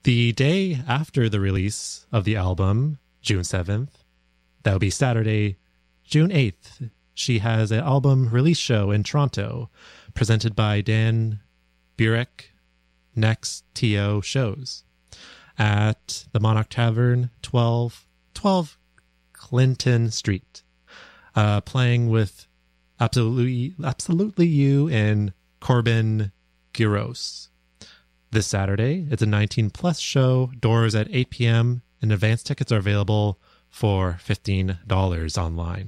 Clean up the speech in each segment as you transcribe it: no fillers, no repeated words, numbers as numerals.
The day after the release of the album, June 7th, that would be Saturday, June 8th, she has an album release show in Toronto presented by Dan Burek, Next TO Shows at the Monarch Tavern, 12 Clinton Street, playing with Absolutely You and Corbin Giros. This Saturday, it's a 19-plus show, doors at 8 p.m., and advance tickets are available for $15 online.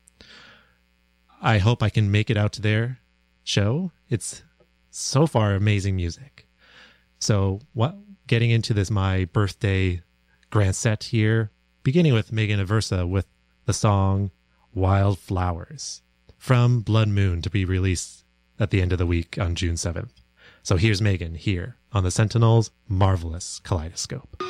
I hope I can make it out to their show. It's so far amazing music. So getting into this my birthday grand set here, beginning with Megan Aversa with the song Wildflowers from Blood Moon to be released at the end of the week on June 7th. So here's Megan here on the Sentinel's Marvelous Kaleidoscope.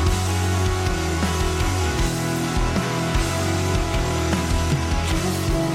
Just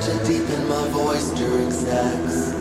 to deepen my voice during sex.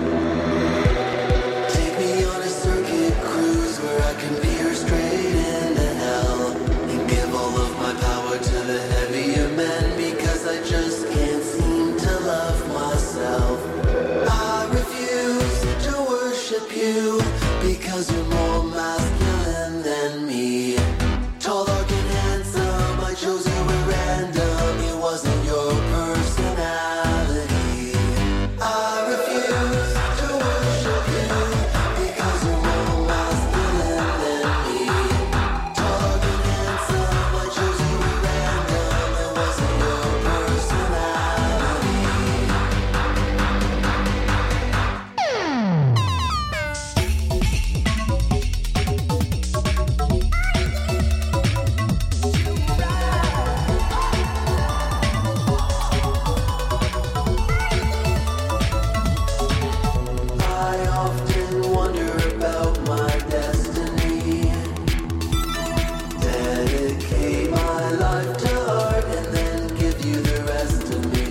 Take me on a circuit cruise where I can peer straight into hell and give all of my power to the heavier men because I just can't seem to love myself. I refuse to worship you because you're more masculine than me. Tall, dark, and handsome, I chose you at random. It wasn't your personality. I refuse to worship you because you're more masculine than me. Tall, dark, and handsome, I chose you at random. It wasn't your personality. I often wonder about my destiny. Dedicate my life to art and then give you the rest of me.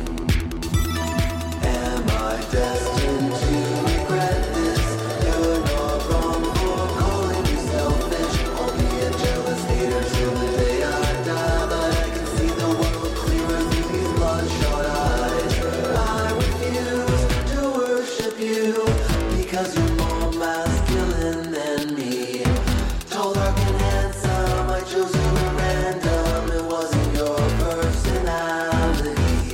Am I destined to regret this? You're not wrong for calling me selfish. I'll be a jealous hater till the day I die, but I can see the world clearer through these bloodshot eyes. I refuse to worship you because you're more masculine than me. Tall, dark, and handsome, I chose you at random. It wasn't your personality.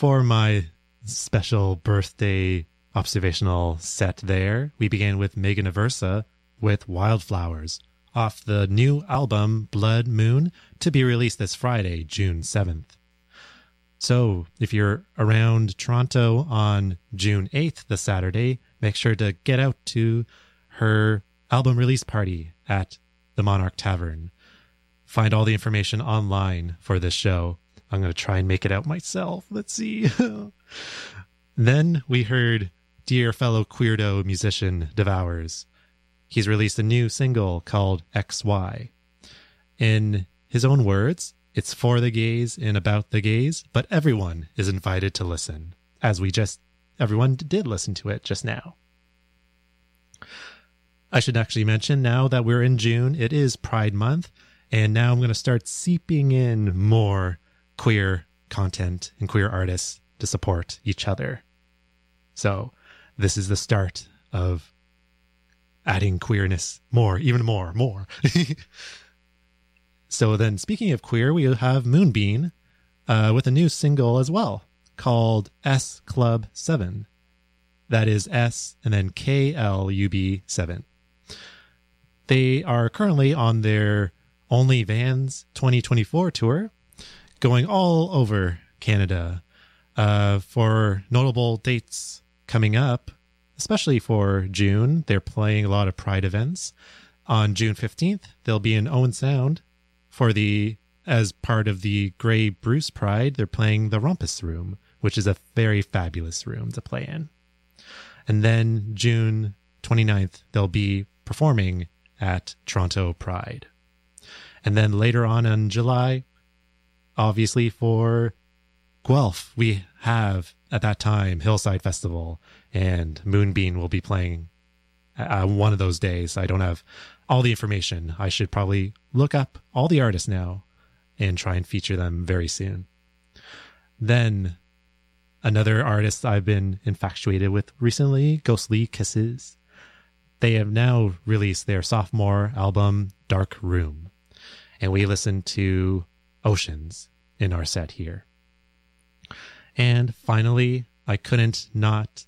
For my special birthday observational set there, we began with Megan Aversa with Wildflowers off the new album Blood Moon, to be released this Friday, June 7th. So if you're around Toronto on June 8th, the Saturday, make sure to get out to her album release party at the Monarch Tavern. Find all the information online for this show. I'm going to try and make it out myself. Let's see. Then we heard dear fellow Queerdo musician Devours. He's released a new single called XY. In his own words, it's for the gays and about the gays, but everyone is invited to listen, as everyone did listen to it just now. I should actually mention now that we're in June, it is Pride Month, and now I'm going to start seeping in more queer content and queer artists to support each other. So this is the start of adding queerness more. So then, speaking of queer, we have Moonbeam with a new single as well called S Club 7. That is S and then KLUB 7. They are currently on their Only Vans 2024 tour, going all over Canada for notable dates coming up. Especially for June, they're playing a lot of Pride events. On June 15th, they'll be in Owen Sound as part of the Grey Bruce Pride. They're playing the Rumpus Room, which is a very fabulous room to play in. And then June 29th, they'll be performing at Toronto Pride. And then later on in July, obviously for Guelph, we have at that time Hillside Festival, and Moonbeam will be playing one of those days. I don't have all the information. I should probably look up all the artists now and try and feature them very soon. Then another artist I've been infatuated with recently, Ghostly Kisses. They have now released their sophomore album, Dark Room, and we listened to Oceans in our set here. And finally, I could not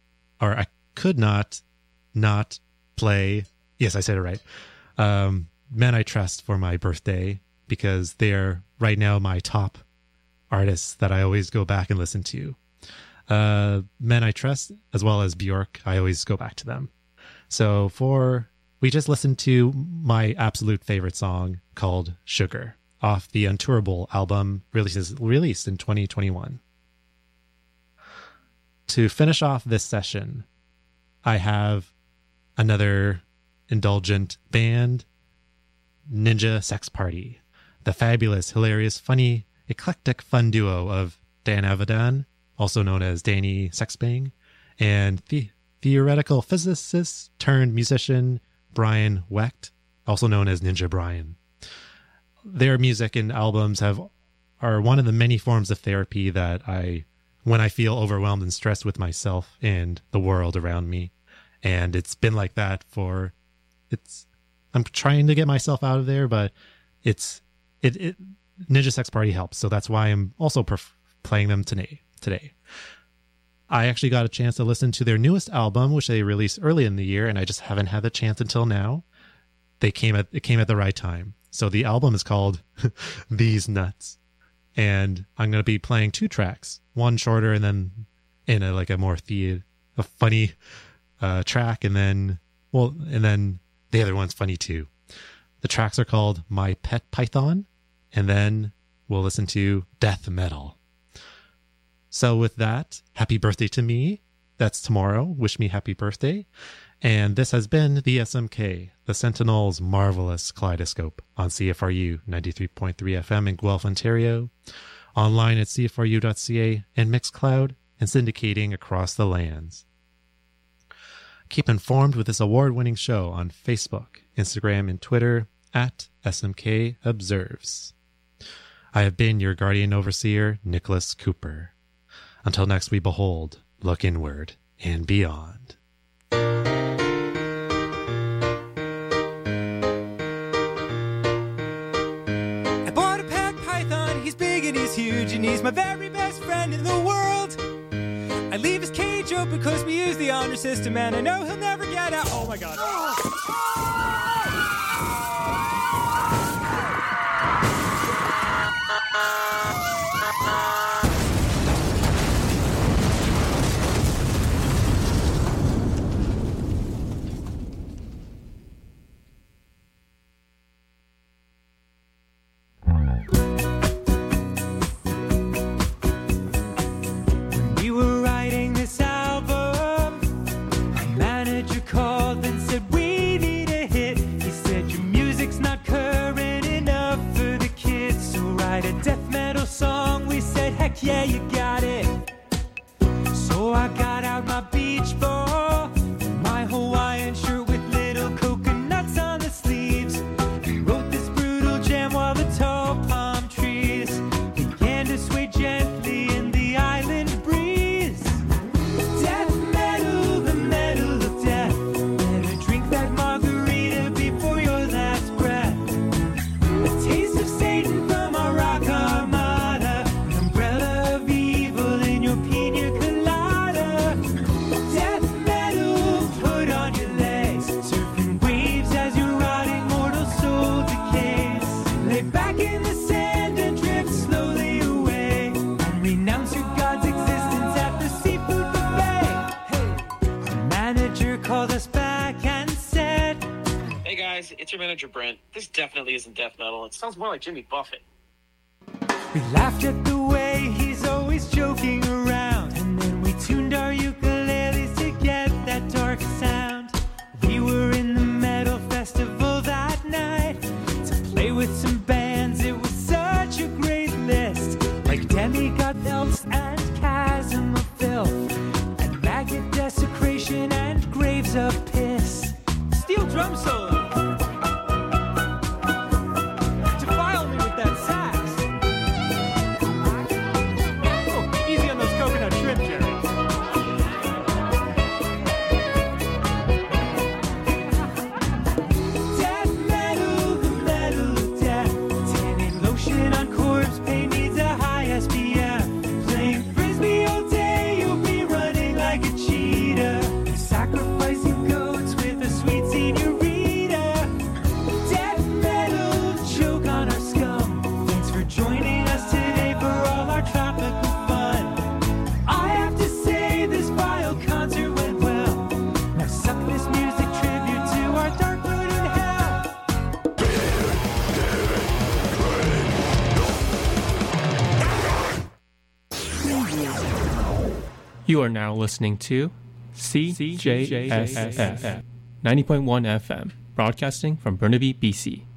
play, yes, I said it right, Men I Trust for my birthday, because they're right now my top artists that I always go back and listen to. Men I Trust, as well as Bjork, I always go back to them. So we just listened to my absolute favorite song called Sugar off the Untourable album released in 2021. To finish off this session, I have another indulgent band, Ninja Sex Party, the fabulous, hilarious, funny, eclectic fun duo of Dan Avidan, also known as Danny Sexbang, and the theoretical physicist turned musician Brian Wecht, also known as Ninja Brian. Their music and albums are one of the many forms of therapy that when I feel overwhelmed and stressed with myself and the world around me. And it's been like that I'm trying to get myself out of there, but Ninja Sex Party helps. So that's why I'm also playing them today. I actually got a chance to listen to their newest album, which they released early in the year, and I just haven't had the chance until now. It came at the right time. So the album is called These Nuts. And I'm going to be playing 2 tracks, one shorter and then in a more funny track, and then the other one's funny too. The tracks are called My Pet Python, and then we'll listen to Death Metal. So with that, happy birthday to me. That's tomorrow. Wish me happy birthday. And this has been the SMK, the Sentinel's Marvelous Kaleidoscope on CFRU 93.3 FM in Guelph, Ontario, online at cfru.ca and Mixcloud, and syndicating across the lands. Keep informed with this award-winning show on Facebook, Instagram, and Twitter at SMK Observes. I have been your guardian overseer, Nicholas Cooper. Until next we behold, look inward and beyond. I bought a pet python, he's big and he's huge and he's my very best friend in the world. I leave his cage open because we use the honor system and I know he'll never get out. Oh my god. We were writing this album. My manager called and said we need a hit. He said your music's not current enough for the kids, so write a death metal song. We said heck yeah, you got it. So I got out my beach ball, my Hawaiian shirt with little coconuts on the sleeves, and wrote this brutal jam while the tall palm trees began to sway gently in the island breeze. Death metal, the metal of death. Better drink that margarita before your last breath. A taste of Satan from our rock armada, an umbrella of evil in your pina colada. Death metal, put on your legs, surfing waves as your rotting mortal soul decays. Lay back in the sand and drift slowly away, and renounce your god's existence at the seafood buffet. Hey, our manager called us back and said, Hey guys, it's your manager Brent. This definitely isn't death metal. It sounds more like Jimmy Buffett. we laughed at the way he's always joking around, and then we tuned our ukuleles to get that dark sound. We were in the metal festival that night to play with some bands. It was such a great list, like Demigod Elves and Chasm of Filth, and Magnet Desecration and Graves of Piss. Steel drum solo. Defile me with that sax. Oh, easy on those coconut shrimp, Jerry. Death metal, the metal of death. Tanning lotion on corpse paint needs a high SPF. Playing frisbee all day, you'll be running like a cheetah. Sacrificing goats with a sweet senorita. Death metal, choke on our scum. Thanks for joining us today for all our tropical fun. I have to say this vile concert went well. Now suck this music tribute to our dark road in hell. You are now listening to CJSF 90.1 FM, broadcasting from Burnaby, BC.